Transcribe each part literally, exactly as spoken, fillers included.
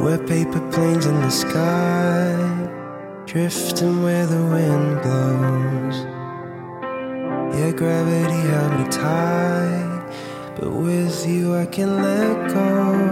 We're paper planes in the sky, drifting where the wind blows. Yeah, gravity held me tight, but with you I can let go.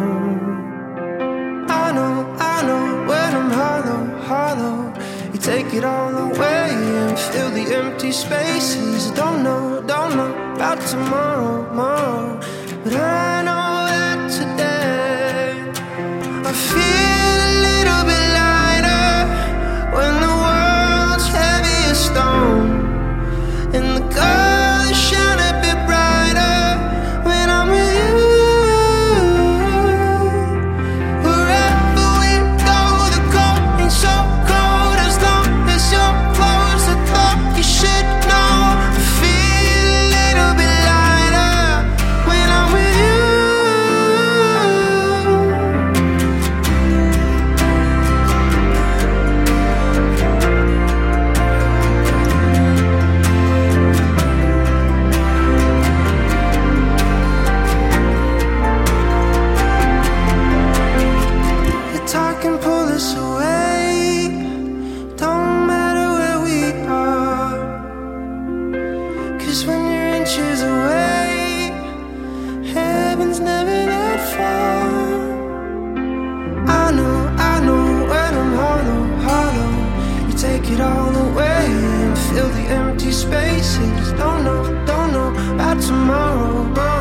I know, I know, when I'm hollow, hollow, you take it all away and fill the empty spaces. Don't know, don't know about tomorrow, tomorrow, but I know that today I feel a little bit lighter when the world's heavy as stone, and the colors shine a bit brighter when I'm with you. Wherever we go, the cold ain't so cold as long as you're close. I thought you should know. I feel a little bit lighter when I'm with you. Can pull us away, don't matter where we are, 'cause when you're inches away, heaven's never that far. I know, I know, when I'm hollow, hollow, you take it all away and fill the empty spaces. Don't know, don't know about tomorrow.